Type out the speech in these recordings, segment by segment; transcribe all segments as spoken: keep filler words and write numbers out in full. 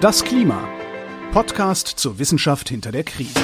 Das Klima. Podcast zur Wissenschaft hinter der Krise.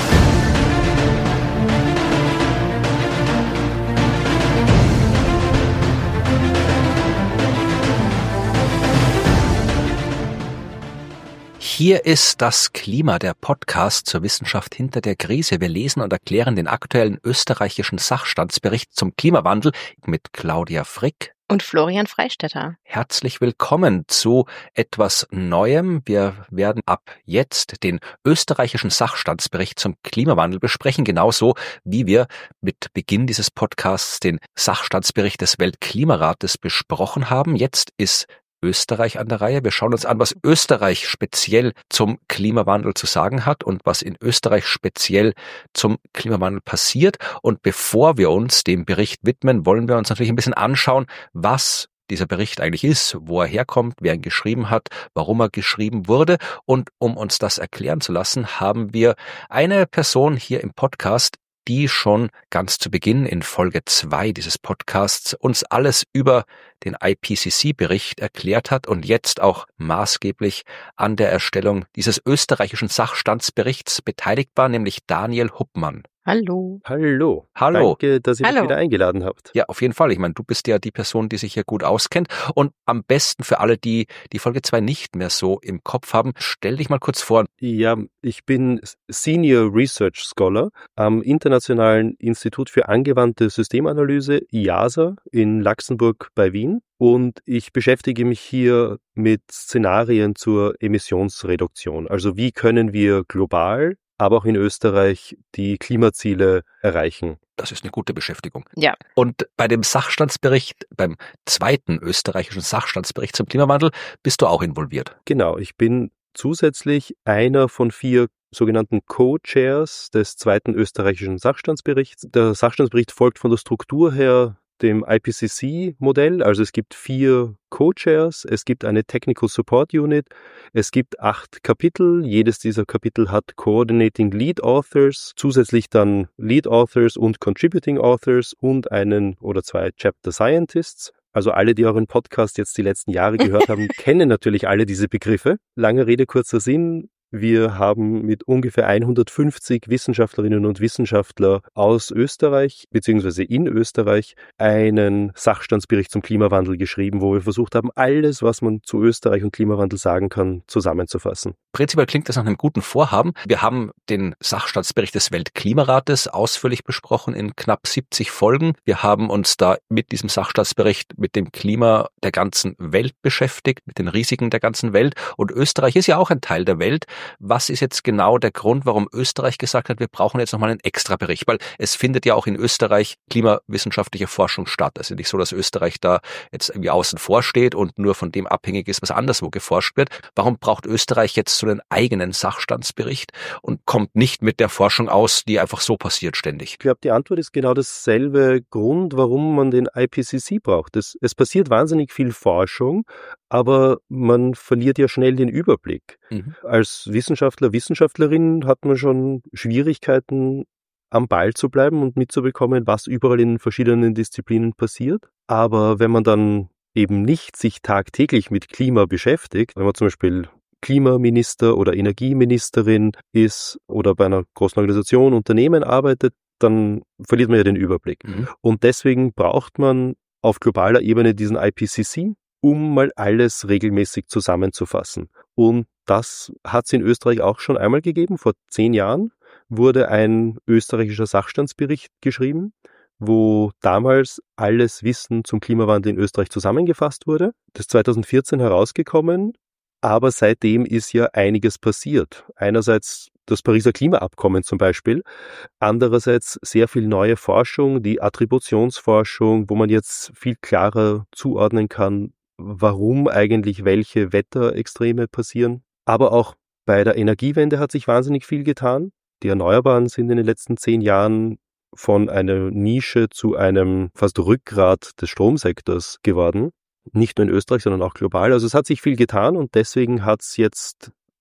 Hier ist das Klima, der Podcast zur Wissenschaft hinter der Krise. Wir lesen und erklären den aktuellen österreichischen Sachstandsbericht zum Klimawandel mit Claudia Frick und Florian Freistetter. Herzlich willkommen zu etwas Neuem. Wir werden ab jetzt den österreichischen Sachstandsbericht zum Klimawandel besprechen, genauso wie wir mit Beginn dieses Podcasts den Sachstandsbericht des Weltklimarates besprochen haben. Jetzt ist Österreich an der Reihe. Wir schauen uns an, was Österreich speziell zum Klimawandel zu sagen hat und was in Österreich speziell zum Klimawandel passiert. Und bevor wir uns dem Bericht widmen, wollen wir uns natürlich ein bisschen anschauen, was dieser Bericht eigentlich ist, wo er herkommt, wer ihn geschrieben hat, warum er geschrieben wurde. Und um uns das erklären zu lassen, haben wir eine Person hier im Podcast, die schon ganz zu Beginn in Folge zwei dieses Podcasts uns alles über den I P C C-Bericht erklärt hat und jetzt auch maßgeblich an der Erstellung dieses österreichischen Sachstandsberichts beteiligt war, nämlich Daniel Huppmann. Hallo. Hallo. Hallo. Danke, dass ihr Hallo. mich wieder eingeladen habt. Ja, auf jeden Fall. Ich meine, du bist ja die Person, die sich hier gut auskennt. Und am besten für alle, die die Folge zwei nicht mehr so im Kopf haben, stell dich mal kurz vor. Ja, ich bin Senior Research Scholar am Internationalen Institut für angewandte Systemanalyse, I A S A, in Laxenburg bei Wien. Und ich beschäftige mich hier mit Szenarien zur Emissionsreduktion. Also wie können wir global, aber auch in Österreich die Klimaziele erreichen. Das ist eine gute Beschäftigung. Ja. Und bei dem Sachstandsbericht, beim zweiten österreichischen Sachstandsbericht zum Klimawandel, bist du auch involviert. Genau, ich bin zusätzlich einer von vier sogenannten Co-Chairs des zweiten österreichischen Sachstandsberichts. Der Sachstandsbericht folgt von der Struktur her dem I P C C-Modell, also es gibt vier Co-Chairs, es gibt eine Technical Support Unit, es gibt acht Kapitel, jedes dieser Kapitel hat Coordinating Lead Authors, zusätzlich dann Lead Authors und Contributing Authors und einen oder zwei Chapter Scientists. Also alle, die euren Podcast jetzt die letzten Jahre gehört haben, kennen natürlich alle diese Begriffe. Lange Rede, kurzer Sinn. Wir haben mit ungefähr hundertfünfzig Wissenschaftlerinnen und Wissenschaftlern aus Österreich bzw. in Österreich einen Sachstandsbericht zum Klimawandel geschrieben, wo wir versucht haben, alles, was man zu Österreich und Klimawandel sagen kann, zusammenzufassen. Prinzipiell klingt das nach einem guten Vorhaben. Wir haben den Sachstandsbericht des Weltklimarates ausführlich besprochen in knapp siebzig Folgen. Wir haben uns da mit diesem Sachstandsbericht mit dem Klima der ganzen Welt beschäftigt, mit den Risiken der ganzen Welt. Und Österreich ist ja auch ein Teil der Welt. Was ist jetzt genau der Grund, warum Österreich gesagt hat, wir brauchen jetzt nochmal einen Extrabericht? Weil es findet ja auch in Österreich klimawissenschaftliche Forschung statt. Es ist nicht so, dass Österreich da jetzt irgendwie außen vor steht und nur von dem abhängig ist, was anderswo geforscht wird. Warum braucht Österreich jetzt so einen eigenen Sachstandsbericht und kommt nicht mit der Forschung aus, die einfach so passiert ständig? Ich glaube, die Antwort ist genau dasselbe Grund, warum man den I P C C braucht. Es, es passiert wahnsinnig viel Forschung, aber man verliert ja schnell den Überblick. Mhm. Als Wissenschaftler, Wissenschaftlerin hat man schon Schwierigkeiten, am Ball zu bleiben und mitzubekommen, was überall in verschiedenen Disziplinen passiert. Aber wenn man dann eben nicht sich tagtäglich mit Klima beschäftigt, wenn man zum Beispiel Klimaminister oder Energieministerin ist oder bei einer großen Organisation, Unternehmen arbeitet, dann verliert man ja den Überblick. Mhm. Und deswegen braucht man auf globaler Ebene diesen I P C C, um mal alles regelmäßig zusammenzufassen. Und das hat es in Österreich auch schon einmal gegeben. Vor zehn Jahren wurde ein österreichischer Sachstandsbericht geschrieben, wo damals alles Wissen zum Klimawandel in Österreich zusammengefasst wurde. Das ist zweitausendvierzehn herausgekommen, aber seitdem ist ja einiges passiert. Einerseits das Pariser Klimaabkommen zum Beispiel, andererseits sehr viel neue Forschung, die Attributionsforschung, wo man jetzt viel klarer zuordnen kann, warum eigentlich welche Wetterextreme passieren. Aber auch bei der Energiewende hat sich wahnsinnig viel getan. Die Erneuerbaren sind in den letzten zehn Jahren von einer Nische zu einem fast Rückgrat des Stromsektors geworden. Nicht nur in Österreich, sondern auch global. Also es hat sich viel getan und deswegen hat es jetzt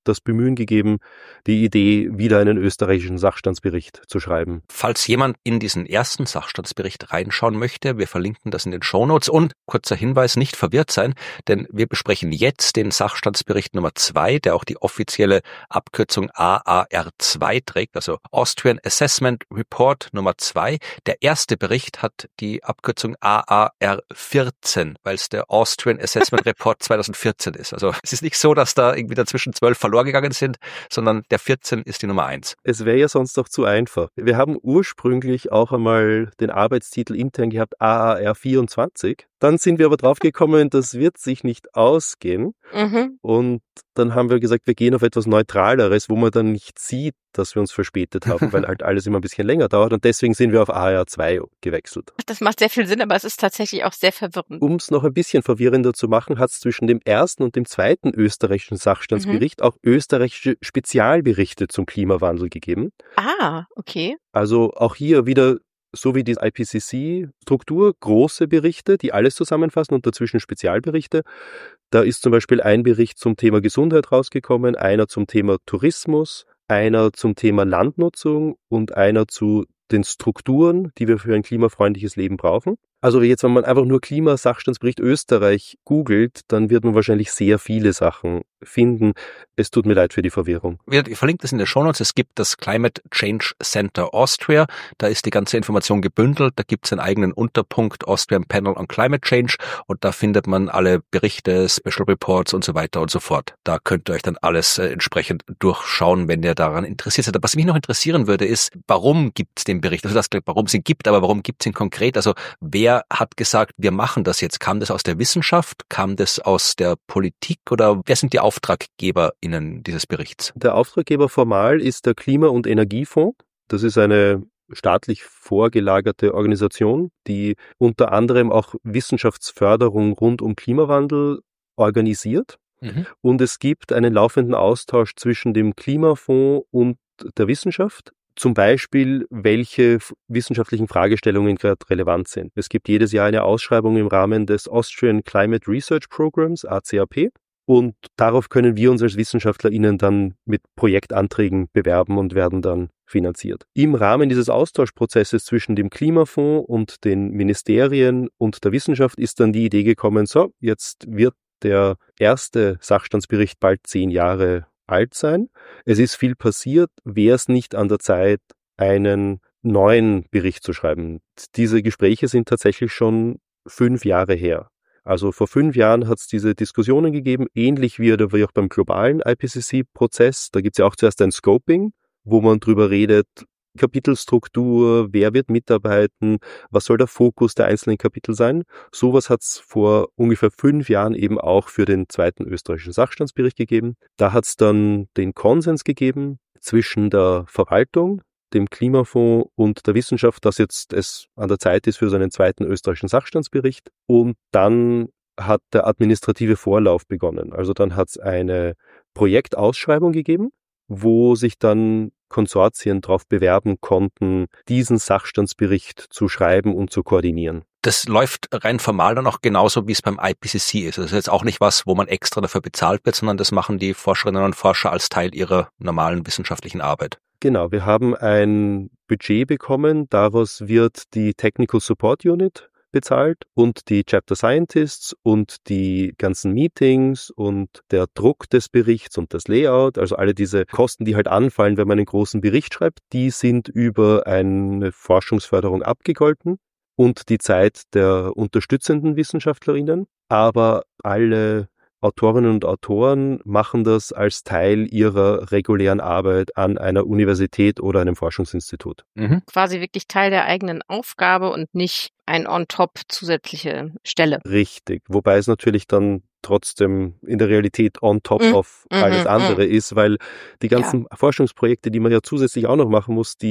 das Bemühen gegeben, die Idee, wieder einen österreichischen Sachstandsbericht zu schreiben. Falls jemand in diesen ersten Sachstandsbericht reinschauen möchte, wir verlinken das in den Shownotes und kurzer Hinweis, nicht verwirrt sein, denn wir besprechen jetzt den Sachstandsbericht Nummer zwei, der auch die offizielle Abkürzung A A R zwei trägt, also Austrian Assessment Report Nummer zwei. Der erste Bericht hat die Abkürzung A A R vierzehn, weil es der Austrian Assessment Report zweitausendvierzehn ist. Also es ist nicht so, dass da irgendwie dazwischen zwölf verloren gegangen sind, sondern der vierzehn ist die Nummer eins. Es wäre ja sonst doch zu einfach. Wir haben ursprünglich auch einmal den Arbeitstitel intern gehabt, A A R vierundzwanzig. Dann sind wir aber draufgekommen, das wird sich nicht ausgehen. Mhm. Und dann haben wir gesagt, wir gehen auf etwas Neutraleres, wo man dann nicht sieht, dass wir uns verspätet haben, weil halt alles immer ein bisschen länger dauert. Und deswegen sind wir auf A A R zwei gewechselt. Das macht sehr viel Sinn, aber es ist tatsächlich auch sehr verwirrend. Um es noch ein bisschen verwirrender zu machen, hat es zwischen dem ersten und dem zweiten österreichischen Sachstandsbericht mhm. auch österreichische Spezialberichte zum Klimawandel gegeben. Ah, okay. Also auch hier wieder, so wie die I P C C-Struktur, große Berichte, die alles zusammenfassen und dazwischen Spezialberichte. Da ist zum Beispiel ein Bericht zum Thema Gesundheit rausgekommen, einer zum Thema Tourismus, einer zum Thema Landnutzung und einer zu den Strukturen, die wir für ein klimafreundliches Leben brauchen. Also jetzt, wenn man einfach nur Klimasachstandsbericht Österreich googelt, dann wird man wahrscheinlich sehr viele Sachen finden. Es tut mir leid für die Verwirrung. Ich verlinke das in den Shownotes. Es gibt das Climate Change Center Austria. Da ist die ganze Information gebündelt. Da gibt es einen eigenen Unterpunkt Austrian Panel on Climate Change und da findet man alle Berichte, Special Reports und so weiter und so fort. Da könnt ihr euch dann alles äh, entsprechend durchschauen, wenn ihr daran interessiert seid. Aber was mich noch interessieren würde, ist, warum gibt es den Bericht? Also das, warum es ihn gibt, aber warum gibt es ihn konkret? Also wer hat gesagt, wir machen das jetzt? Kam das aus der Wissenschaft? Kam das aus der Politik? Oder wer sind die AuftraggeberInnen dieses Berichts? Der Auftraggeber formal ist der Klima- und Energiefonds. Das ist eine staatlich vorgelagerte Organisation, die unter anderem auch Wissenschaftsförderung rund um Klimawandel organisiert. Mhm. Und es gibt einen laufenden Austausch zwischen dem Klimafonds und der Wissenschaft. Zum Beispiel, welche wissenschaftlichen Fragestellungen gerade relevant sind. Es gibt jedes Jahr eine Ausschreibung im Rahmen des Austrian Climate Research Programs, A C A P. Und darauf können wir uns als WissenschaftlerInnen dann mit Projektanträgen bewerben und werden dann finanziert. Im Rahmen dieses Austauschprozesses zwischen dem Klimafonds und den Ministerien und der Wissenschaft ist dann die Idee gekommen, so, jetzt wird der erste Sachstandsbericht bald zehn Jahre alt sein. Es ist viel passiert, wäre es nicht an der Zeit, einen neuen Bericht zu schreiben. Diese Gespräche sind tatsächlich schon fünf Jahre her. Also vor fünf Jahren hat es diese Diskussionen gegeben, ähnlich wie, oder wie auch beim globalen I P C C-Prozess. Da gibt es ja auch zuerst ein Scoping, wo man drüber redet, Kapitelstruktur, wer wird mitarbeiten, was soll der Fokus der einzelnen Kapitel sein. Sowas hat es vor ungefähr fünf Jahren eben auch für den zweiten österreichischen Sachstandsbericht gegeben. Da hat es dann den Konsens gegeben zwischen der Verwaltung, dem Klimafonds und der Wissenschaft, dass jetzt es an der Zeit ist für so einen zweiten österreichischen Sachstandsbericht. Und dann hat der administrative Vorlauf begonnen. Also dann hat es eine Projektausschreibung gegeben, wo sich dann Konsortien darauf bewerben konnten, diesen Sachstandsbericht zu schreiben und zu koordinieren. Das läuft rein formal dann auch genauso, wie es beim I P C C ist. Das ist jetzt auch nicht was, wo man extra dafür bezahlt wird, sondern das machen die Forscherinnen und Forscher als Teil ihrer normalen wissenschaftlichen Arbeit. Genau, wir haben ein Budget bekommen, daraus wird die Technical Support Unit bezahlt und die Chapter Scientists und die ganzen Meetings und der Druck des Berichts und das Layout, also alle diese Kosten, die halt anfallen, wenn man einen großen Bericht schreibt, die sind über eine Forschungsförderung abgegolten und die Zeit der unterstützenden WissenschaftlerInnen, aber alle Autorinnen und Autoren machen das als Teil ihrer regulären Arbeit an einer Universität oder einem Forschungsinstitut. Mhm. Quasi wirklich Teil der eigenen Aufgabe und nicht ein on-top zusätzliche Stelle. Richtig, wobei es natürlich dann trotzdem in der Realität on top mhm. auf alles andere mhm. ist, weil die ganzen ja. Forschungsprojekte, die man ja zusätzlich auch noch machen muss, die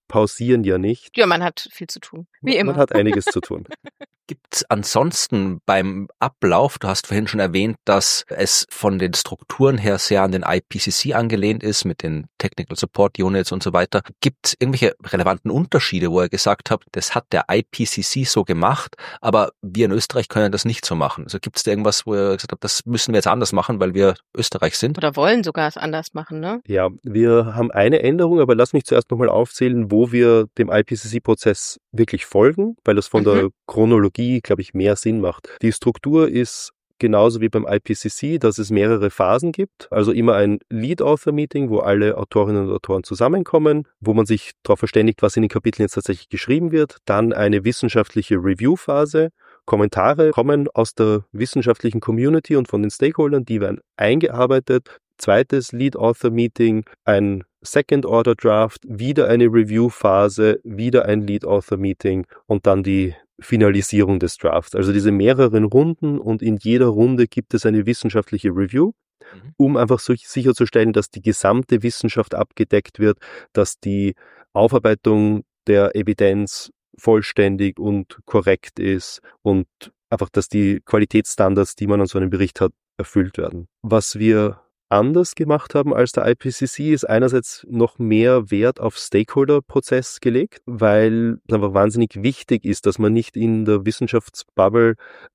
pausieren ja nicht. Ja, man hat viel zu tun, wie immer. Man hat einiges zu tun. Gibt es ansonsten beim Ablauf, du hast vorhin schon erwähnt, dass es von den Strukturen her sehr an den I P C C angelehnt ist, mit den Technical Support Units und so weiter. Gibt es irgendwelche relevanten Unterschiede, wo ihr gesagt habt, das hat der I P C C so gemacht, aber wir in Österreich können das nicht so machen? Also gibt es da irgendwas, wo ihr gesagt habt, das müssen wir jetzt anders machen, weil wir Österreich sind? Oder wollen sogar es anders machen, ne? Ja, wir haben eine Änderung, aber lass mich zuerst nochmal aufzählen, wo wir dem I P C C-Prozess wirklich folgen, weil das von mhm. der Chronologie, glaube ich, mehr Sinn macht. Die Struktur ist genauso wie beim I P C C, dass es mehrere Phasen gibt. Also immer ein Lead-Author-Meeting, wo alle Autorinnen und Autoren zusammenkommen, wo man sich darauf verständigt, was in den Kapiteln jetzt tatsächlich geschrieben wird. Dann eine wissenschaftliche Review-Phase. Kommentare kommen aus der wissenschaftlichen Community und von den Stakeholdern, die werden eingearbeitet. Zweites Lead-Author-Meeting, ein Second-Order-Draft, wieder eine Review-Phase, wieder ein Lead-Author-Meeting und dann die Finalisierung des Drafts. Also diese mehreren Runden und in jeder Runde gibt es eine wissenschaftliche Review, mhm. um einfach so sicherzustellen, dass die gesamte Wissenschaft abgedeckt wird, dass die Aufarbeitung der Evidenz vollständig und korrekt ist und einfach, dass die Qualitätsstandards, die man an so einem Bericht hat, erfüllt werden. Was wir anders gemacht haben als der I P C C, ist einerseits noch mehr Wert auf Stakeholder-Prozess gelegt, weil es einfach wahnsinnig wichtig ist, dass man nicht in der Wissenschaftsbubble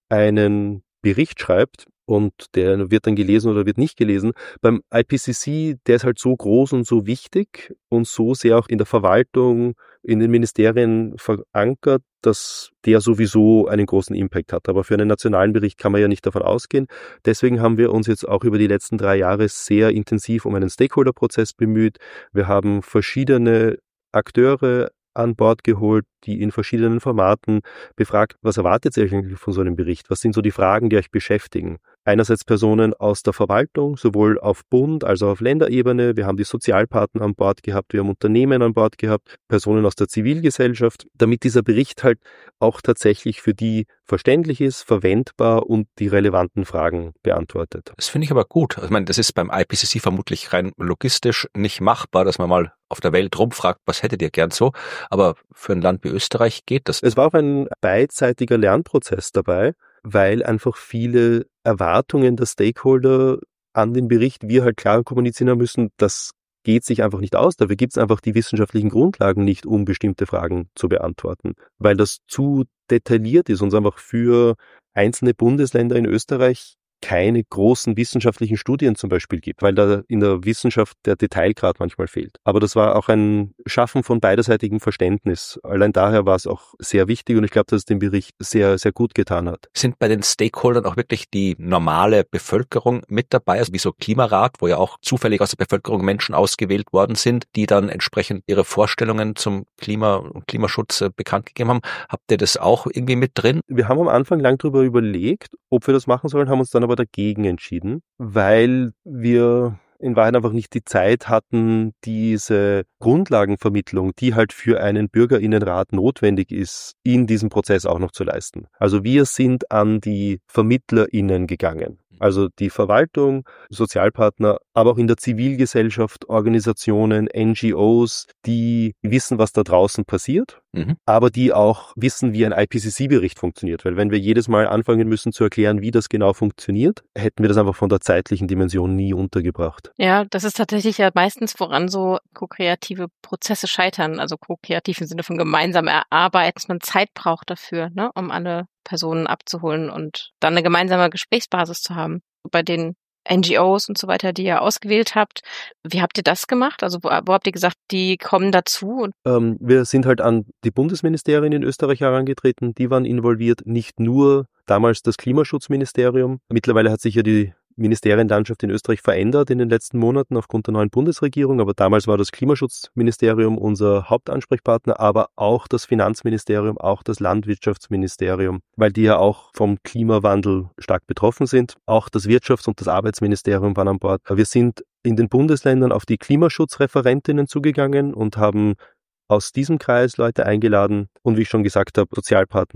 einen Bericht schreibt und der wird dann gelesen oder wird nicht gelesen. Beim I P C C, der ist halt so groß und so wichtig und so sehr auch in der Verwaltung, in den Ministerien verankert, dass der sowieso einen großen Impact hat. Aber für einen nationalen Bericht kann man ja nicht davon ausgehen. Deswegen haben wir uns jetzt auch über die letzten drei Jahre sehr intensiv um einen Stakeholder-Prozess bemüht. Wir haben verschiedene Akteure an Bord geholt, die in verschiedenen Formaten befragt, was erwartet ihr eigentlich von so einem Bericht? Was sind so die Fragen, die euch beschäftigen? Einerseits Personen aus der Verwaltung, sowohl auf Bund- als auch auf Länderebene. Wir haben die Sozialpartner an Bord gehabt, wir haben Unternehmen an Bord gehabt, Personen aus der Zivilgesellschaft, damit dieser Bericht halt auch tatsächlich für die verständlich ist, verwendbar und die relevanten Fragen beantwortet. Das finde ich aber gut. Ich meine, das ist beim I P C C vermutlich rein logistisch nicht machbar, dass man mal auf der Welt rumfragt, was hättet ihr gern so? Aber für ein Land wie Österreich geht das. Es war auch ein beidseitiger Lernprozess dabei, weil einfach viele Erwartungen der Stakeholder an den Bericht wir halt klar kommunizieren müssen, das geht sich einfach nicht aus. Dafür gibt es einfach die wissenschaftlichen Grundlagen nicht, um bestimmte Fragen zu beantworten, weil das zu detailliert ist und es einfach für einzelne Bundesländer in Österreich keine großen wissenschaftlichen Studien zum Beispiel gibt, weil da in der Wissenschaft der Detailgrad manchmal fehlt. Aber das war auch ein Schaffen von beiderseitigem Verständnis. Allein daher war es auch sehr wichtig und ich glaube, dass es den Bericht sehr, sehr gut getan hat. Sind bei den Stakeholdern auch wirklich die normale Bevölkerung mit dabei, also wie so Klimarat, wo ja auch zufällig aus der Bevölkerung Menschen ausgewählt worden sind, die dann entsprechend ihre Vorstellungen zum Klima und Klimaschutz bekannt gegeben haben? Habt ihr das auch irgendwie mit drin? Wir haben am Anfang lang darüber überlegt, ob wir das machen sollen, haben uns dann aber dagegen entschieden, weil wir in Wahrheit einfach nicht die Zeit hatten, diese Grundlagenvermittlung, die halt für einen BürgerInnenrat notwendig ist, in diesem Prozess auch noch zu leisten. Also wir sind an die VermittlerInnen gegangen. Also die Verwaltung, Sozialpartner, aber auch in der Zivilgesellschaft, Organisationen, N G Os, die wissen, was da draußen passiert, mhm. aber die auch wissen, wie ein I P C C-Bericht funktioniert. Weil wenn wir jedes Mal anfangen müssen zu erklären, wie das genau funktioniert, hätten wir das einfach von der zeitlichen Dimension nie untergebracht. Ja, das ist tatsächlich ja meistens, woran so ko-kreative Prozesse scheitern. Also ko-kreativ im Sinne von gemeinsam erarbeiten, dass man Zeit braucht dafür, ne, um alle Personen abzuholen und dann eine gemeinsame Gesprächsbasis zu haben. Bei den N G Os und so weiter, die ihr ausgewählt habt, wie habt ihr das gemacht? Also wo, wo habt ihr gesagt, die kommen dazu? Ähm, wir sind halt an die Bundesministerien in Österreich herangetreten, die waren involviert, nicht nur damals das Klimaschutzministerium. Mittlerweile hat sich ja die Ministerienlandschaft in Österreich verändert in den letzten Monaten aufgrund der neuen Bundesregierung, aber damals war das Klimaschutzministerium unser Hauptansprechpartner, aber auch das Finanzministerium, auch das Landwirtschaftsministerium, weil die ja auch vom Klimawandel stark betroffen sind. Auch das Wirtschafts- und das Arbeitsministerium waren an Bord. Wir sind in den Bundesländern auf die Klimaschutzreferentinnen zugegangen und haben aus diesem Kreis Leute eingeladen und wie ich schon gesagt habe, Sozialpartner,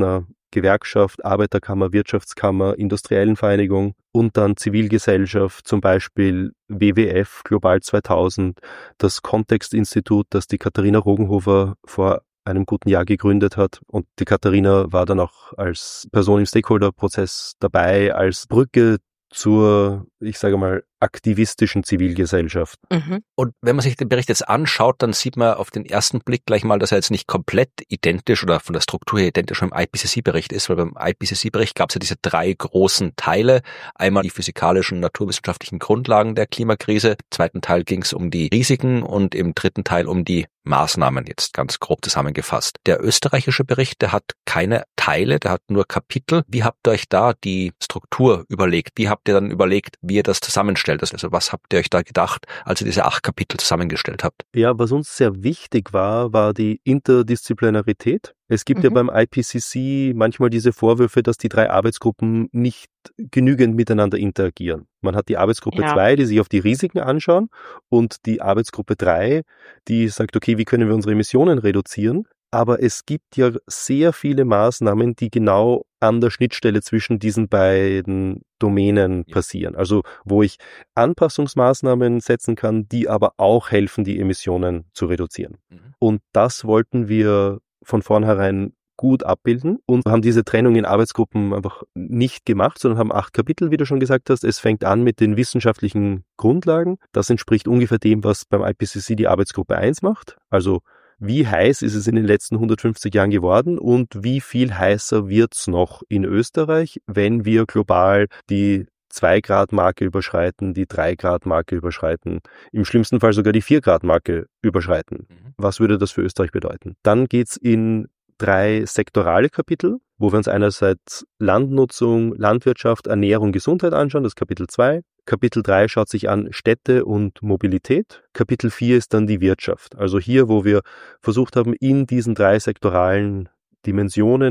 Gewerkschaft, Arbeiterkammer, Wirtschaftskammer, Industriellen Vereinigung und dann Zivilgesellschaft, zum Beispiel W W F, Global zweitausend, das Kontext-Institut, das die Katharina Rogenhofer vor einem guten Jahr gegründet hat. Und die Katharina war dann auch als Person im Stakeholder-Prozess dabei, als Brücke zur, ich sage mal, aktivistischen Zivilgesellschaft. Mhm. Und wenn man sich den Bericht jetzt anschaut, dann sieht man auf den ersten Blick gleich mal, dass er jetzt nicht komplett identisch oder von der Struktur her identisch mit dem I P C C-Bericht ist, weil beim I P C C-Bericht gab es ja diese drei großen Teile. Einmal die physikalischen, naturwissenschaftlichen Grundlagen der Klimakrise, im zweiten Teil ging es um die Risiken und im dritten Teil um die Maßnahmen, jetzt ganz grob zusammengefasst. Der österreichische Bericht, der hat keine Teile, der hat nur Kapitel. Wie habt ihr euch da die Struktur überlegt? Wie habt ihr dann überlegt, wie ihr das zusammenstellt? Also was habt ihr euch da gedacht, als ihr diese acht Kapitel zusammengestellt habt? Ja, was uns sehr wichtig war, war die Interdisziplinarität. Es gibt mhm. ja beim I P C C manchmal diese Vorwürfe, dass die drei Arbeitsgruppen nicht genügend miteinander interagieren. Man hat die Arbeitsgruppe zwei, ja. die sich auf die Risiken anschauen, und die Arbeitsgruppe drei, die sagt, okay, wie können wir unsere Emissionen reduzieren? Aber es gibt ja sehr viele Maßnahmen, die genau an der Schnittstelle zwischen diesen beiden Domänen passieren. Also wo ich Anpassungsmaßnahmen setzen kann, die aber auch helfen, die Emissionen zu reduzieren. Mhm. Und das wollten wir von vornherein gut abbilden und haben diese Trennung in Arbeitsgruppen einfach nicht gemacht, sondern haben acht Kapitel, wie du schon gesagt hast. Es fängt an mit den wissenschaftlichen Grundlagen. Das entspricht ungefähr dem, was beim I P C C die Arbeitsgruppe eins macht. Also wie heiß ist es in den letzten hundertfünfzig Jahren geworden und wie viel heißer wird's noch in Österreich, wenn wir global die zwei Grad Marke überschreiten, die drei Grad Marke überschreiten, im schlimmsten Fall sogar die vier Grad Marke überschreiten. Mhm. Was würde das für Österreich bedeuten? Dann geht's in drei sektorale Kapitel, wo wir uns einerseits Landnutzung, Landwirtschaft, Ernährung, Gesundheit anschauen, das ist Kapitel zwei. Kapitel drei schaut sich an Städte und Mobilität. Kapitel vier ist dann die Wirtschaft. Also hier, wo wir versucht haben, in diesen drei sektoralen Dimensionen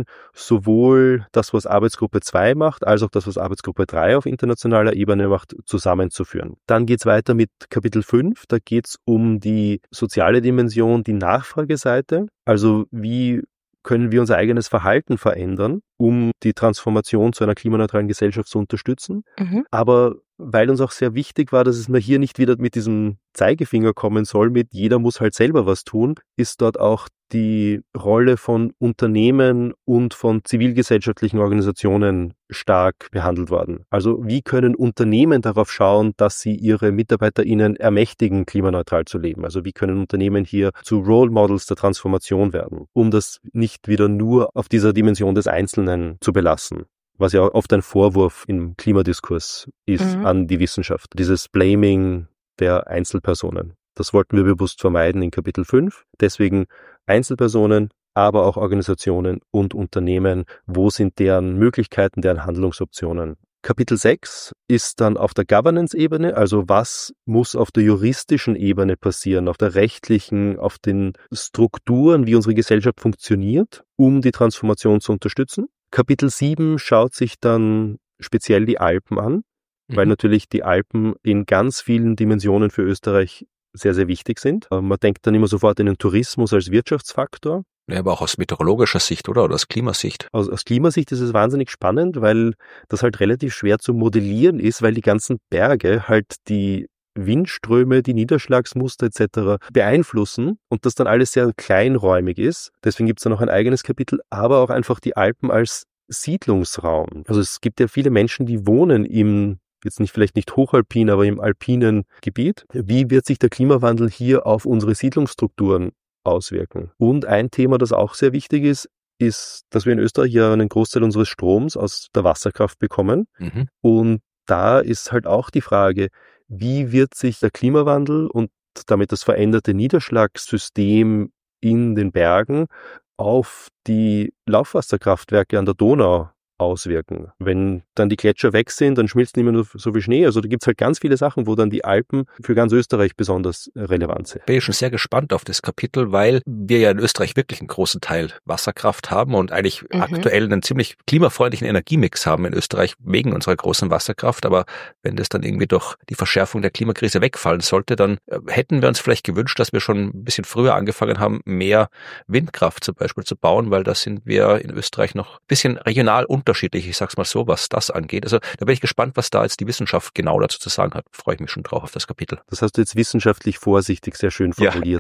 sowohl das, was Arbeitsgruppe zwei macht, als auch das, was Arbeitsgruppe drei auf internationaler Ebene macht, zusammenzuführen. Dann geht's weiter mit Kapitel fünf. Da geht's um die soziale Dimension, die Nachfrageseite. Also wie können wir unser eigenes Verhalten verändern, um die Transformation zu einer klimaneutralen Gesellschaft zu unterstützen. Mhm. Aber weil uns auch sehr wichtig war, dass es mir hier nicht wieder mit diesem Zeigefinger kommen soll, mit jeder muss halt selber was tun, ist dort auch die Rolle von Unternehmen und von zivilgesellschaftlichen Organisationen stark behandelt worden. Also wie können Unternehmen darauf schauen, dass sie ihre MitarbeiterInnen ermächtigen, klimaneutral zu leben? Also wie können Unternehmen hier zu Role Models der Transformation werden, um das nicht wieder nur auf dieser Dimension des Einzelnen zu belassen? Was ja oft ein Vorwurf im Klimadiskurs ist mhm. an die Wissenschaft. Dieses Blaming der Einzelpersonen. Das wollten wir bewusst vermeiden in Kapitel fünf. Deswegen Einzelpersonen, aber auch Organisationen und Unternehmen. Wo sind deren Möglichkeiten, deren Handlungsoptionen? Kapitel sechs ist dann auf der Governance-Ebene, also was muss auf der juristischen Ebene passieren, auf der rechtlichen, auf den Strukturen, wie unsere Gesellschaft funktioniert, um die Transformation zu unterstützen. Kapitel sieben schaut sich dann speziell die Alpen an, mhm. weil natürlich die Alpen in ganz vielen Dimensionen für Österreich sehr, sehr wichtig sind. Man denkt dann immer sofort in den Tourismus als Wirtschaftsfaktor. Ja, aber auch aus meteorologischer Sicht, oder? Oder aus Klimasicht? Aus, aus Klimasicht ist es wahnsinnig spannend, weil das halt relativ schwer zu modellieren ist, weil die ganzen Berge halt die Windströme, die Niederschlagsmuster et cetera beeinflussen und das dann alles sehr kleinräumig ist. Deswegen gibt es da noch ein eigenes Kapitel, aber auch einfach die Alpen als Siedlungsraum. Also es gibt ja viele Menschen, die wohnen im, jetzt nicht vielleicht nicht hochalpin, aber im alpinen Gebiet. Wie wird sich der Klimawandel hier auf unsere Siedlungsstrukturen auswirken? Und ein Thema, das auch sehr wichtig ist, ist, dass wir in Österreich ja einen Großteil unseres Stroms aus der Wasserkraft bekommen. Mhm. Und da ist halt auch die Frage, wie wird sich der Klimawandel und damit das veränderte Niederschlagssystem in den Bergen auf die Laufwasserkraftwerke an der Donau auswirken. Wenn dann die Gletscher weg sind, dann schmilzt nicht mehr nur so viel Schnee. Also da gibt es halt ganz viele Sachen, wo dann die Alpen für ganz Österreich besonders relevant sind. Bin ich schon sehr gespannt auf das Kapitel, weil wir ja in Österreich wirklich einen großen Teil Wasserkraft haben und eigentlich mhm. aktuell einen ziemlich klimafreundlichen Energiemix haben in Österreich wegen unserer großen Wasserkraft. Aber wenn das dann irgendwie durch die Verschärfung der Klimakrise wegfallen sollte, dann hätten wir uns vielleicht gewünscht, dass wir schon ein bisschen früher angefangen haben, mehr Windkraft zum Beispiel zu bauen, weil da sind wir in Österreich noch ein bisschen regional unterschiedlich, ich sag's mal so, was das angeht. Also da bin ich gespannt, was da jetzt die Wissenschaft genau dazu zu sagen hat. Freue ich mich schon drauf auf das Kapitel. Das hast du jetzt wissenschaftlich vorsichtig sehr schön formuliert.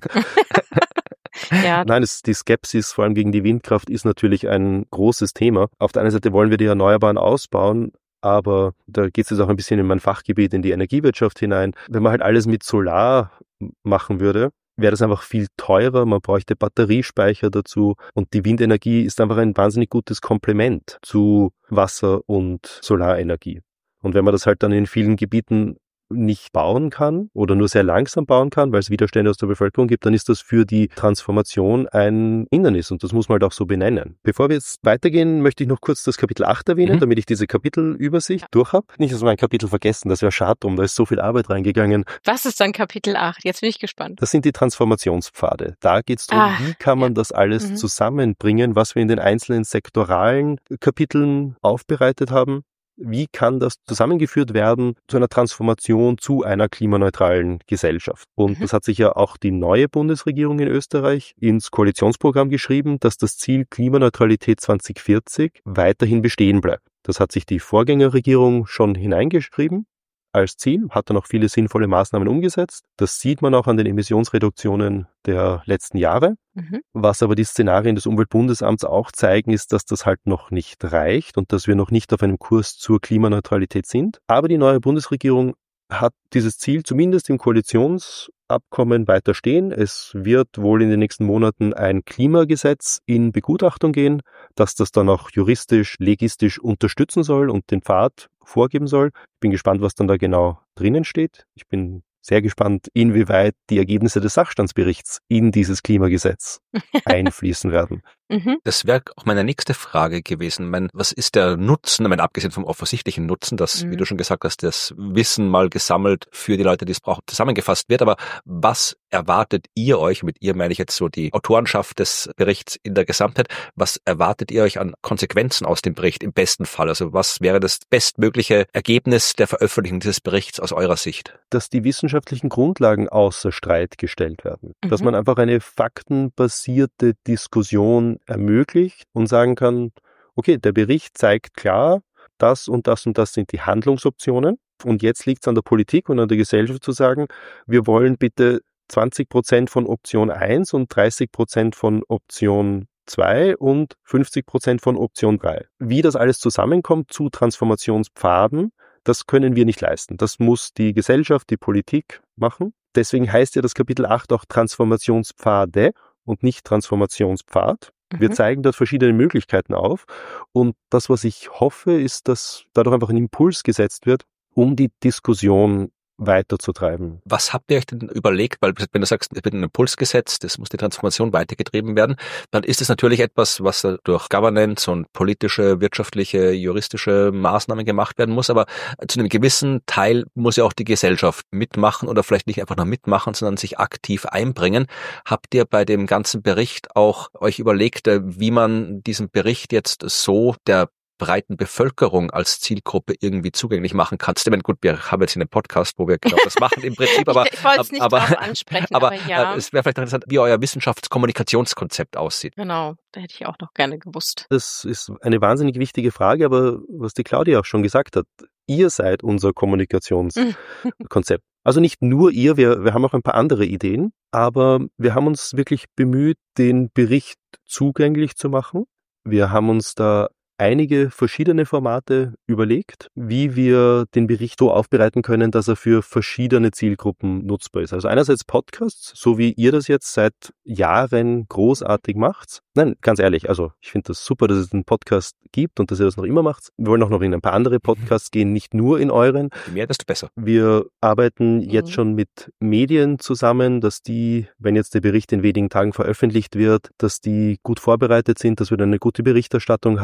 Ja. Ja. Nein, es, die Skepsis vor allem gegen die Windkraft ist natürlich ein großes Thema. Auf der einen Seite wollen wir die Erneuerbaren ausbauen, aber da geht es jetzt auch ein bisschen in mein Fachgebiet, in die Energiewirtschaft hinein. Wenn man halt alles mit Solar machen würde, wäre das einfach viel teurer, man bräuchte Batteriespeicher dazu und die Windenergie ist einfach ein wahnsinnig gutes Komplement zu Wasser- und Solarenergie. Und wenn man das halt dann in vielen Gebieten nicht bauen kann oder nur sehr langsam bauen kann, weil es Widerstände aus der Bevölkerung gibt, dann ist das für die Transformation ein Hindernis und das muss man halt auch so benennen. Bevor wir jetzt weitergehen, möchte ich noch kurz das Kapitel acht erwähnen, mhm. damit ich diese Kapitelübersicht ja. durch habe. Nicht, dass wir ein Kapitel vergessen, das wäre schade drum, da ist so viel Arbeit reingegangen. Was ist dann Kapitel acht? Jetzt bin ich gespannt. Das sind die Transformationspfade. Da geht es darum, ah, wie kann man ja. das alles mhm. zusammenbringen, was wir in den einzelnen sektoralen Kapiteln aufbereitet haben. Wie kann das zusammengeführt werden zu einer Transformation zu einer klimaneutralen Gesellschaft? Und mhm. das hat sich ja auch die neue Bundesregierung in Österreich ins Koalitionsprogramm geschrieben, dass das Ziel Klimaneutralität zwanzig vierzig weiterhin bestehen bleibt. Das hat sich die Vorgängerregierung schon hineingeschrieben als Ziel, hat dann auch viele sinnvolle Maßnahmen umgesetzt. Das sieht man auch an den Emissionsreduktionen der letzten Jahre. Mhm. Was aber die Szenarien des Umweltbundesamts auch zeigen, ist, dass das halt noch nicht reicht und dass wir noch nicht auf einem Kurs zur Klimaneutralität sind. Aber die neue Bundesregierung hat dieses Ziel zumindest im Koalitionsabkommen weiter stehen. Es wird wohl in den nächsten Monaten ein Klimagesetz in Begutachtung gehen, dass das dann auch juristisch, legistisch unterstützen soll und den Pfad vorgeben soll. Ich bin gespannt, was dann da genau drinnen steht. Ich bin sehr gespannt, inwieweit die Ergebnisse des Sachstandsberichts in dieses Klimagesetz einfließen werden. Das wäre auch meine nächste Frage gewesen. Mein, was ist der Nutzen, ich meine, abgesehen vom offensichtlichen Nutzen, dass, mhm. wie du schon gesagt hast, das Wissen mal gesammelt für die Leute, die es brauchen, zusammengefasst wird. Aber was erwartet ihr euch, mit ihr meine ich jetzt so die Autorenschaft des Berichts in der Gesamtheit, was erwartet ihr euch an Konsequenzen aus dem Bericht im besten Fall? Also was wäre das bestmögliche Ergebnis der Veröffentlichung dieses Berichts aus eurer Sicht? Dass die wissenschaftlichen Grundlagen außer Streit gestellt werden. Mhm. Dass man einfach eine faktenbasierte Diskussion ermöglicht und sagen kann, okay, der Bericht zeigt klar, das und das und das sind die Handlungsoptionen und jetzt liegt es an der Politik und an der Gesellschaft zu sagen, wir wollen bitte zwanzig Prozent von Option eins und dreißig Prozent von Option zwei und fünfzig Prozent von Option drei. Wie das alles zusammenkommt zu Transformationspfaden, das können wir nicht leisten. Das muss die Gesellschaft, die Politik machen. Deswegen heißt ja das Kapitel acht auch Transformationspfade und nicht Transformationspfad. Wir zeigen dort verschiedene Möglichkeiten auf und das, was ich hoffe, ist, dass dadurch einfach ein Impuls gesetzt wird, um die Diskussion weiterzutreiben. Was habt ihr euch denn überlegt? Weil wenn du sagst, es wird ein Impuls gesetzt, es muss die Transformation weitergetrieben werden, dann ist es natürlich etwas, was durch Governance und politische, wirtschaftliche, juristische Maßnahmen gemacht werden muss, aber zu einem gewissen Teil muss ja auch die Gesellschaft mitmachen oder vielleicht nicht einfach nur mitmachen, sondern sich aktiv einbringen. Habt ihr bei dem ganzen Bericht auch euch überlegt, wie man diesen Bericht jetzt so der breiten Bevölkerung als Zielgruppe irgendwie zugänglich machen kannst? Ich meine, gut, wir haben jetzt hier einen Podcast, wo wir genau das machen im Prinzip, aber, ich, ich wollte es nicht aber, drauf ansprechen, aber, aber ja. Es wäre vielleicht interessant, wie euer Wissenschaftskommunikationskonzept aussieht. Genau, da hätte ich auch noch gerne gewusst. Das ist eine wahnsinnig wichtige Frage, aber was die Claudia auch schon gesagt hat, ihr seid unser Kommunikationskonzept. Also nicht nur ihr, wir, wir haben auch ein paar andere Ideen, aber wir haben uns wirklich bemüht, den Bericht zugänglich zu machen. Wir haben uns da einige verschiedene Formate überlegt, wie wir den Bericht so aufbereiten können, dass er für verschiedene Zielgruppen nutzbar ist. Also einerseits Podcasts, so wie ihr das jetzt seit Jahren großartig macht. Nein, ganz ehrlich, also ich finde das super, dass es einen Podcast gibt und dass ihr das noch immer macht. Wir wollen auch noch in ein paar andere Podcasts gehen, nicht nur in euren. Je mehr, desto besser. Wir arbeiten jetzt schon mit Medien zusammen, dass die, wenn jetzt der Bericht in wenigen Tagen veröffentlicht wird, dass die gut vorbereitet sind, dass wir dann eine gute Berichterstattung haben.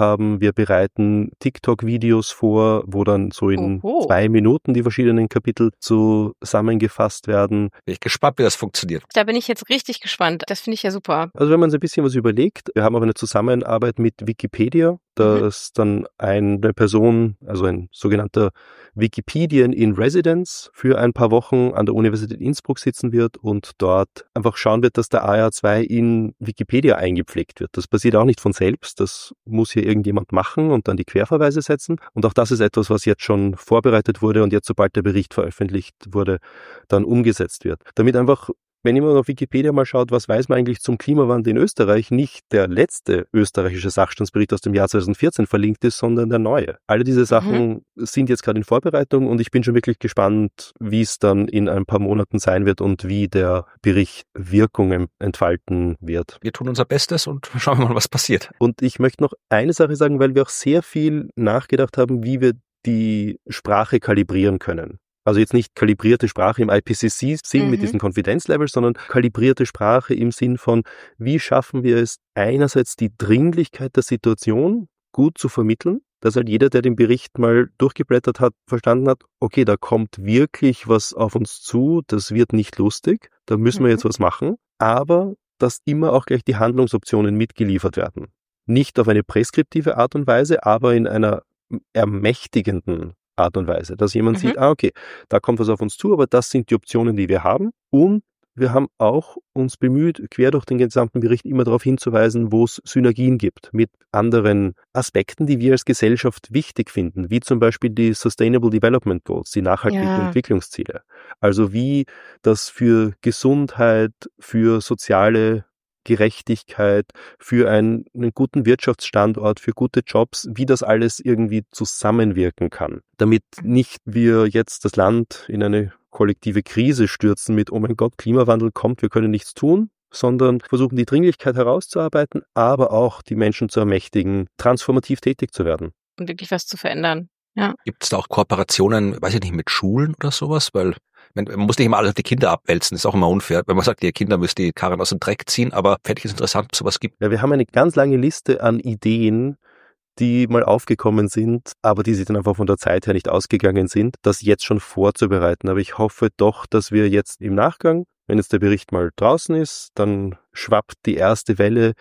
wir bereiten TikTok-Videos vor, wo dann so in Oho. zwei Minuten die verschiedenen Kapitel zusammengefasst werden. Bin ich gespannt, wie das funktioniert. Da bin ich jetzt richtig gespannt. Das finde ich ja super. Also wenn man sich ein bisschen was überlegt, wir haben auch eine Zusammenarbeit mit Wikipedia, dass mhm. dann eine Person, also ein sogenannter Wikipedian in Residence für ein paar Wochen an der Universität Innsbruck sitzen wird und dort einfach schauen wird, dass der A R zwei in Wikipedia eingepflegt wird. Das passiert auch nicht von selbst, das muss hier irgendjemand machen und dann die Querverweise setzen. Und auch das ist etwas, was jetzt schon vorbereitet wurde und jetzt, sobald der Bericht veröffentlicht wurde, dann umgesetzt wird. Damit einfach, wenn jemand auf Wikipedia mal schaut, was weiß man eigentlich zum Klimawandel in Österreich, nicht der letzte österreichische Sachstandsbericht aus dem Jahr zweitausendvierzehn verlinkt ist, sondern der neue. Alle diese Sachen mhm. sind jetzt gerade in Vorbereitung und ich bin schon wirklich gespannt, wie es dann in ein paar Monaten sein wird und wie der Bericht Wirkungen entfalten wird. Wir tun unser Bestes und schauen wir mal, was passiert. Und ich möchte noch eine Sache sagen, weil wir auch sehr viel nachgedacht haben, wie wir die Sprache kalibrieren können. Also jetzt nicht kalibrierte Sprache im I P C C-Sinn mhm. mit diesen Konfidenzlevels, sondern kalibrierte Sprache im Sinn von, wie schaffen wir es, einerseits die Dringlichkeit der Situation gut zu vermitteln, dass halt jeder, der den Bericht mal durchgeblättert hat, verstanden hat, okay, da kommt wirklich was auf uns zu, das wird nicht lustig, da müssen mhm. wir jetzt was machen, aber dass immer auch gleich die Handlungsoptionen mitgeliefert werden. Nicht auf eine preskriptive Art und Weise, aber in einer ermächtigenden Art und Weise, dass jemand mhm. sieht, ah okay, da kommt was auf uns zu, aber das sind die Optionen, die wir haben. Und wir haben auch uns bemüht, quer durch den gesamten Bericht immer darauf hinzuweisen, wo es Synergien gibt mit anderen Aspekten, die wir als Gesellschaft wichtig finden, wie zum Beispiel die Sustainable Development Goals, die nachhaltigen ja. Entwicklungsziele. Also wie das für Gesundheit, für soziale Gerechtigkeit, für einen, einen guten Wirtschaftsstandort, für gute Jobs, wie das alles irgendwie zusammenwirken kann. Damit nicht wir jetzt das Land in eine kollektive Krise stürzen mit, oh mein Gott, Klimawandel kommt, wir können nichts tun, sondern versuchen die Dringlichkeit herauszuarbeiten, aber auch die Menschen zu ermächtigen, transformativ tätig zu werden. Und wirklich was zu verändern. Ja. Gibt es da auch Kooperationen, weiß ich nicht, mit Schulen oder sowas? Weil man muss nicht immer alles auf die Kinder abwälzen, das ist auch immer unfair. Wenn man sagt, die Kinder müssen die Karren aus dem Dreck ziehen, aber fände ich es interessant, ob es sowas gibt. Ja, wir haben eine ganz lange Liste an Ideen, die mal aufgekommen sind, aber die sich dann einfach von der Zeit her nicht ausgegangen sind, das jetzt schon vorzubereiten. Aber ich hoffe doch, dass wir jetzt im Nachgang, wenn jetzt der Bericht mal draußen ist, dann schwappt die erste Welle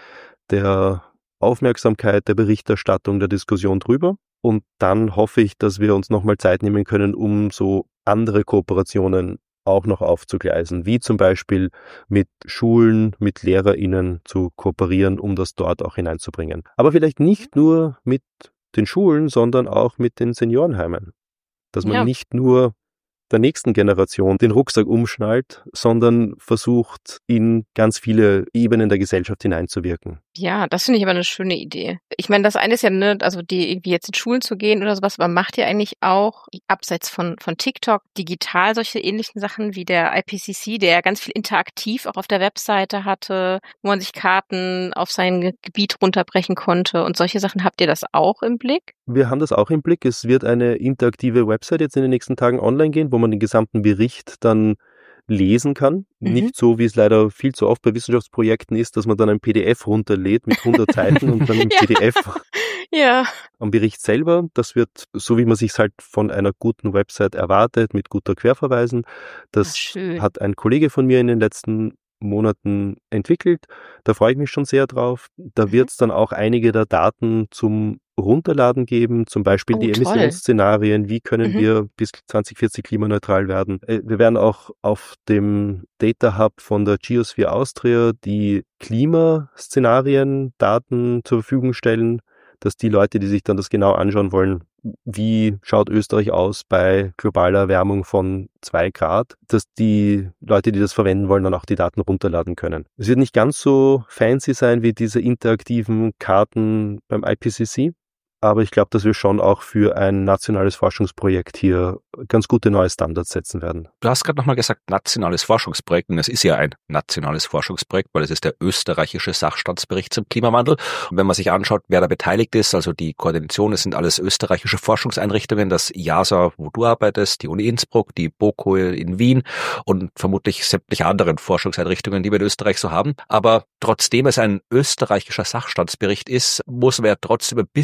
der Aufmerksamkeit, der Berichterstattung, der Diskussion drüber. Und dann hoffe ich, dass wir uns nochmal Zeit nehmen können, um so andere Kooperationen auch noch aufzugleisen, wie zum Beispiel mit Schulen, mit LehrerInnen zu kooperieren, um das dort auch hineinzubringen. Aber vielleicht nicht nur mit den Schulen, sondern auch mit den Seniorenheimen. Dass man ja. nicht nur der nächsten Generation den Rucksack umschnallt, sondern versucht, in ganz viele Ebenen der Gesellschaft hineinzuwirken. Ja, das finde ich aber eine schöne Idee. Ich meine, das eine ist ja, ne, also die irgendwie jetzt in Schulen zu gehen oder sowas, aber macht ihr eigentlich auch, abseits von von TikTok, digital solche ähnlichen Sachen wie der I P C C, der ja ganz viel interaktiv auch auf der Webseite hatte, wo man sich Karten auf sein Gebiet runterbrechen konnte und solche Sachen, habt ihr das auch im Blick? Wir haben das auch im Blick. Es wird eine interaktive Website jetzt in den nächsten Tagen online gehen, wo man den gesamten Bericht dann lesen kann. Mhm. Nicht so, wie es leider viel zu oft bei Wissenschaftsprojekten ist, dass man dann ein P D F runterlädt mit hundert Seiten und dann im ja. P D F ja. am Bericht selber. Das wird, so wie man sich halt von einer guten Website erwartet, mit guter Querverweisen. Das Ach, hat ein Kollege von mir in den letzten Monaten entwickelt. Da freue ich mich schon sehr drauf. Da mhm. wird es dann auch einige der Daten zum Runterladen geben, zum Beispiel oh, die Emissionsszenarien, wie können mhm. wir bis zwanzig vierzig klimaneutral werden. Wir werden auch auf dem Data Hub von der Geosphere Austria die Klimaszenarien, Daten zur Verfügung stellen, dass die Leute, die sich dann das genau anschauen wollen, wie schaut Österreich aus bei globaler Erwärmung von zwei Grad, dass die Leute, die das verwenden wollen, dann auch die Daten runterladen können. Es wird nicht ganz so fancy sein wie diese interaktiven Karten beim I P C C, aber ich glaube, dass wir schon auch für ein nationales Forschungsprojekt hier ganz gute neue Standards setzen werden. Du hast gerade nochmal gesagt, nationales Forschungsprojekt, und es ist ja ein nationales Forschungsprojekt, weil es ist der österreichische Sachstandsbericht zum Klimawandel. Und wenn man sich anschaut, wer da beteiligt ist, also die Koordination, es sind alles österreichische Forschungseinrichtungen, das I A S A, wo du arbeitest, die Uni Innsbruck, die BOKU in Wien und vermutlich sämtliche anderen Forschungseinrichtungen, die wir in Österreich so haben. Aber trotzdem es ein österreichischer Sachstandsbericht ist, muss man ja trotzdem ein bisschen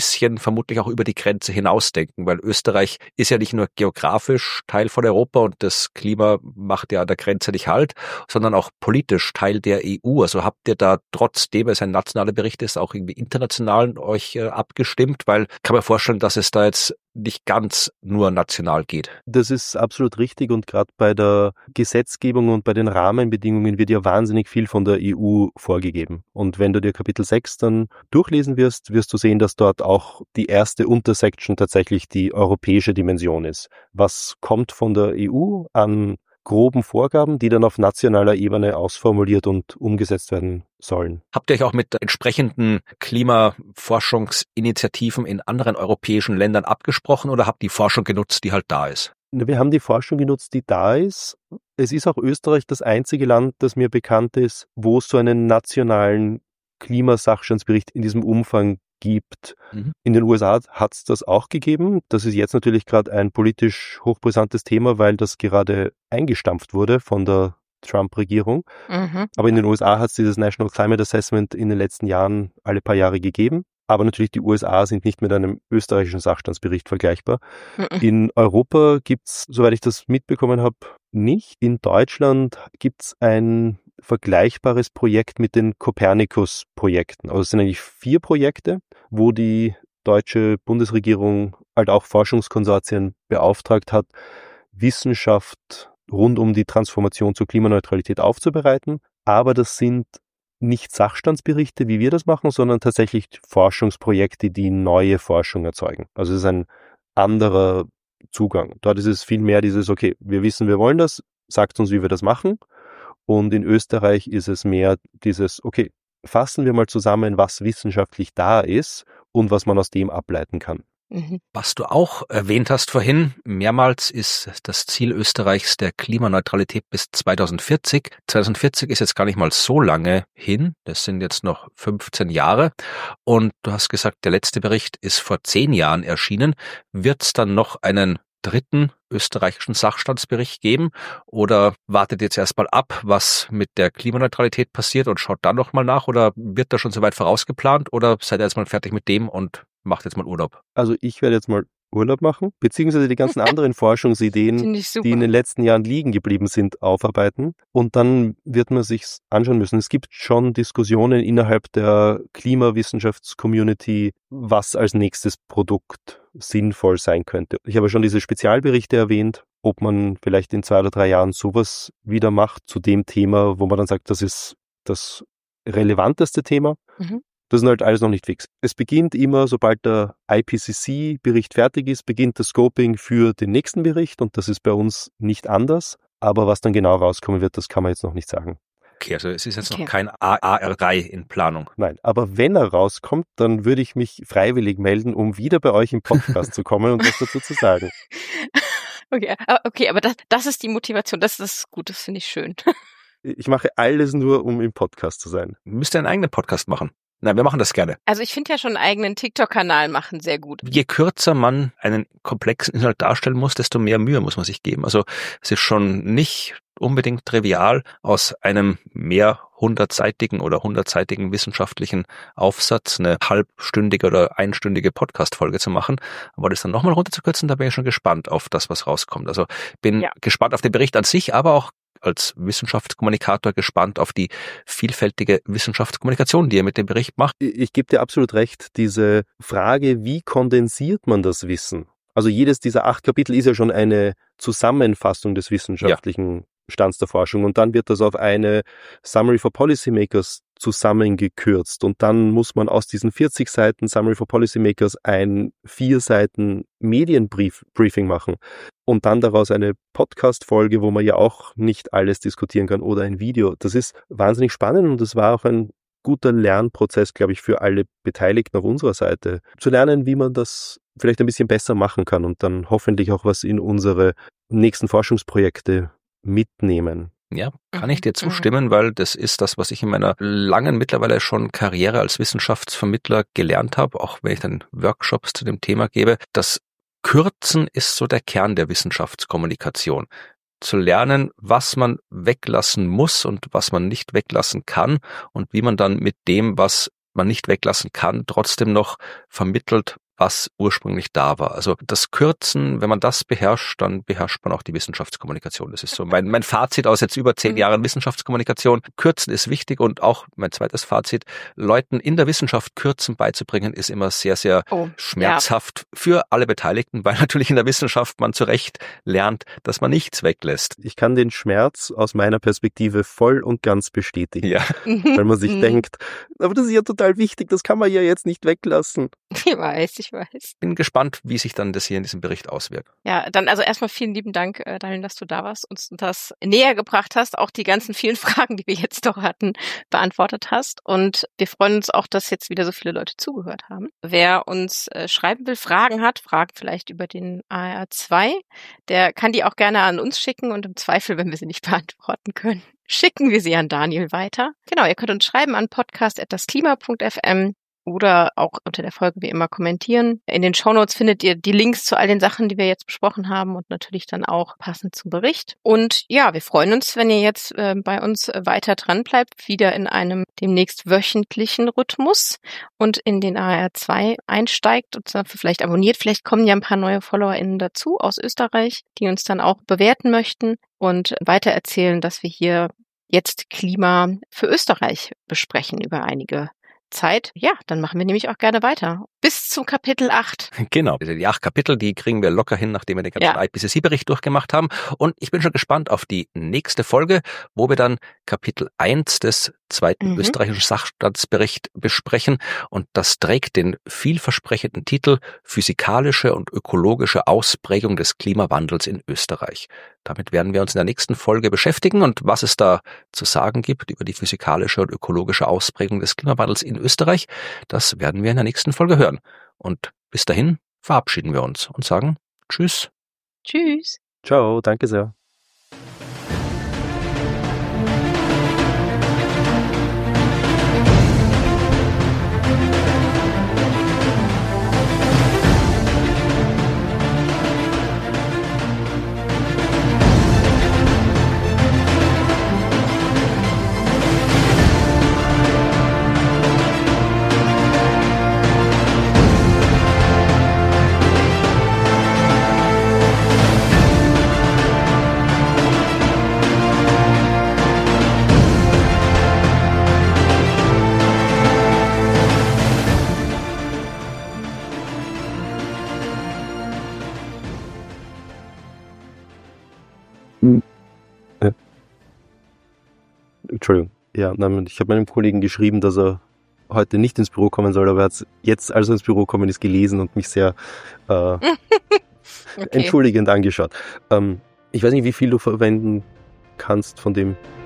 vermutlich auch über die Grenze hinausdenken, weil Österreich ist ja nicht nur geografisch Teil von Europa und das Klima macht ja an der Grenze nicht Halt, sondern auch politisch Teil der E U. Also habt ihr da trotzdem, es ein nationaler Bericht ist, auch irgendwie international euch äh, abgestimmt? Weil ich kann mir vorstellen, dass es da jetzt nicht ganz nur national geht. Das ist absolut richtig und gerade bei der Gesetzgebung und bei den Rahmenbedingungen wird ja wahnsinnig viel von der E U vorgegeben. Und wenn du dir Kapitel sechs dann durchlesen wirst, wirst du sehen, dass dort auch die erste Untersection tatsächlich die europäische Dimension ist. Was kommt von der E U an groben Vorgaben, die dann auf nationaler Ebene ausformuliert und umgesetzt werden sollen. Habt ihr euch auch mit entsprechenden Klimaforschungsinitiativen in anderen europäischen Ländern abgesprochen oder habt die Forschung genutzt, die halt da ist? Wir haben die Forschung genutzt, die da ist. Es ist auch Österreich das einzige Land, das mir bekannt ist, wo es so einen nationalen Klimasachstandsbericht in diesem Umfang gibt. Mhm. In den U S A hat es das auch gegeben. Das ist jetzt natürlich gerade ein politisch hochbrisantes Thema, weil das gerade eingestampft wurde von der Trump-Regierung. Mhm. Aber in den U S A hat es dieses National Climate Assessment in den letzten Jahren alle paar Jahre gegeben. Aber natürlich die U S A sind nicht mit einem österreichischen Sachstandsbericht vergleichbar. Mhm. In Europa gibt es, soweit ich das mitbekommen habe, nicht. In Deutschland gibt es ein vergleichbares Projekt mit den Copernicus-Projekten. Also es sind eigentlich vier Projekte, wo die deutsche Bundesregierung halt auch Forschungskonsortien beauftragt hat, Wissenschaft rund um die Transformation zur Klimaneutralität aufzubereiten. Aber das sind nicht Sachstandsberichte, wie wir das machen, sondern tatsächlich Forschungsprojekte, die neue Forschung erzeugen. Also es ist ein anderer Zugang. Dort ist es viel mehr dieses, okay, wir wissen, wir wollen das, sagt uns, wie wir das machen. Und in Österreich ist es mehr dieses, okay, fassen wir mal zusammen, was wissenschaftlich da ist und was man aus dem ableiten kann. Was du auch erwähnt hast vorhin, mehrmals ist das Ziel Österreichs der Klimaneutralität bis zweitausendvierzig. zweitausendvierzig ist jetzt gar nicht mal so lange hin, das sind jetzt noch fünfzehn Jahre. Und du hast gesagt, der letzte Bericht ist vor zehn Jahren erschienen. Wird es dann noch einen dritten österreichischen Sachstandsbericht geben oder wartet jetzt erstmal ab, was mit der Klimaneutralität passiert und schaut dann nochmal nach oder wird da schon soweit vorausgeplant oder seid ihr jetzt mal fertig mit dem und macht jetzt mal Urlaub? Also ich werde jetzt mal Urlaub machen, beziehungsweise die ganzen anderen Forschungsideen, die in den letzten Jahren liegen geblieben sind, aufarbeiten. Und dann wird man sich's anschauen müssen. Es gibt schon Diskussionen innerhalb der Klimawissenschafts-Community, was als nächstes Produkt sinnvoll sein könnte. Ich habe schon diese Spezialberichte erwähnt, ob man vielleicht in zwei oder drei Jahren sowas wieder macht zu dem Thema, wo man dann sagt, das ist das relevanteste Thema. Mhm. Das ist halt alles noch nicht fix. Es beginnt immer, sobald der I P C C-Bericht fertig ist, beginnt das Scoping für den nächsten Bericht und das ist bei uns nicht anders. Aber was dann genau rauskommen wird, das kann man jetzt noch nicht sagen. Okay, also es ist jetzt okay. Noch kein A R drei in Planung. Nein, aber wenn er rauskommt, dann würde ich mich freiwillig melden, um wieder bei euch im Podcast zu kommen und was dazu zu sagen. Okay, okay, aber das, das ist die Motivation, das ist gut, das finde ich schön. Ich mache alles nur, um im Podcast zu sein. Müsst ihr einen eigenen Podcast machen? Nein, wir machen das gerne. Also ich finde ja schon einen eigenen TikTok-Kanal machen sehr gut. Je kürzer man einen komplexen Inhalt darstellen muss, desto mehr Mühe muss man sich geben. Also es ist schon nicht unbedingt trivial, aus einem mehr hundertseitigen oder hundertseitigen wissenschaftlichen Aufsatz eine halbstündige oder einstündige Podcast-Folge zu machen. Aber das dann nochmal runterzukürzen, da bin ich schon gespannt auf das, was rauskommt. Also bin ja. gespannt auf den Bericht an sich, aber auch als Wissenschaftskommunikator gespannt auf die vielfältige Wissenschaftskommunikation, die ihr mit dem Bericht macht. Ich, ich gebe dir absolut recht, diese Frage, wie kondensiert man das Wissen? Also jedes dieser acht Kapitel ist ja schon eine Zusammenfassung des wissenschaftlichen ja. Stands der Forschung und dann wird das auf eine Summary for Policymakers zusammengekürzt und dann muss man aus diesen vierzig Seiten Summary for Policymakers ein vier Seiten Medienbriefing machen und dann daraus eine Podcast-Folge, wo man ja auch nicht alles diskutieren kann oder ein Video. Das ist wahnsinnig spannend und das war auch ein guter Lernprozess, glaube ich, für alle Beteiligten auf unserer Seite, zu lernen, wie man das vielleicht ein bisschen besser machen kann und dann hoffentlich auch was in unsere nächsten Forschungsprojekte mitnehmen. Ja, kann ich dir zustimmen, weil das ist das, was ich in meiner langen, mittlerweile schon Karriere als Wissenschaftsvermittler gelernt habe, auch wenn ich dann Workshops zu dem Thema gebe. Das Kürzen ist so der Kern der Wissenschaftskommunikation. Zu lernen, was man weglassen muss und was man nicht weglassen kann und wie man dann mit dem, was man nicht weglassen kann, trotzdem noch vermittelt, was ursprünglich da war. Also das Kürzen, wenn man das beherrscht, dann beherrscht man auch die Wissenschaftskommunikation. Das ist so mein, mein Fazit aus jetzt über zehn mhm. Jahren Wissenschaftskommunikation. Kürzen ist wichtig und auch mein zweites Fazit, Leuten in der Wissenschaft Kürzen beizubringen, ist immer sehr, sehr oh, schmerzhaft ja. für alle Beteiligten, weil natürlich in der Wissenschaft man zu Recht lernt, dass man nichts weglässt. Ich kann den Schmerz aus meiner Perspektive voll und ganz bestätigen. Ja. Weil man sich denkt, aber das ist ja total wichtig, das kann man ja jetzt nicht weglassen. Ich weiß, ich weiß. Bin gespannt, wie sich dann das hier in diesem Bericht auswirkt. Ja, dann also erstmal vielen lieben Dank, Daniel, dass du da warst, uns das näher gebracht hast, auch die ganzen vielen Fragen, die wir jetzt doch hatten, beantwortet hast. Und wir freuen uns auch, dass jetzt wieder so viele Leute zugehört haben. Wer uns äh, schreiben will, Fragen hat, Fragen vielleicht über den A R zwei, der kann die auch gerne an uns schicken und im Zweifel, wenn wir sie nicht beantworten können, schicken wir sie an Daniel weiter. Genau, ihr könnt uns schreiben an podcast at dasklima punkt f m oder auch unter der Folge wie immer kommentieren. In den Shownotes findet ihr die Links zu all den Sachen, die wir jetzt besprochen haben und natürlich dann auch passend zum Bericht. Und ja, wir freuen uns, wenn ihr jetzt äh, bei uns weiter dran bleibt, wieder in einem demnächst wöchentlichen Rhythmus und in den A R zwei einsteigt und vielleicht abonniert. Vielleicht kommen ja ein paar neue FollowerInnen dazu aus Österreich, die uns dann auch bewerten möchten und weiter erzählen, dass wir hier jetzt Klima für Österreich besprechen über einige Zeit. Ja, dann machen wir nämlich auch gerne weiter. Bis zum Kapitel acht. Genau. Die acht Kapitel, die kriegen wir locker hin, nachdem wir den ganzen ja. I P C C-Bericht durchgemacht haben. Und ich bin schon gespannt auf die nächste Folge, wo wir dann Kapitel eins des zweiten mhm. österreichischen Sachstandsbericht besprechen. Und das trägt den vielversprechenden Titel Physikalische und ökologische Ausprägung des Klimawandels in Österreich. Damit werden wir uns in der nächsten Folge beschäftigen und was es da zu sagen gibt über die physikalische und ökologische Ausprägung des Klimawandels in Österreich, das werden wir in der nächsten Folge hören. Und bis dahin verabschieden wir uns und sagen Tschüss. Tschüss. Ciao, danke sehr. Entschuldigung. Ja, ich habe meinem Kollegen geschrieben, dass er heute nicht ins Büro kommen soll, aber er hat jetzt, als er ins Büro kommen ist, gelesen und mich sehr äh, okay. entschuldigend angeschaut. Ähm, ich weiß nicht, wie viel du verwenden kannst von dem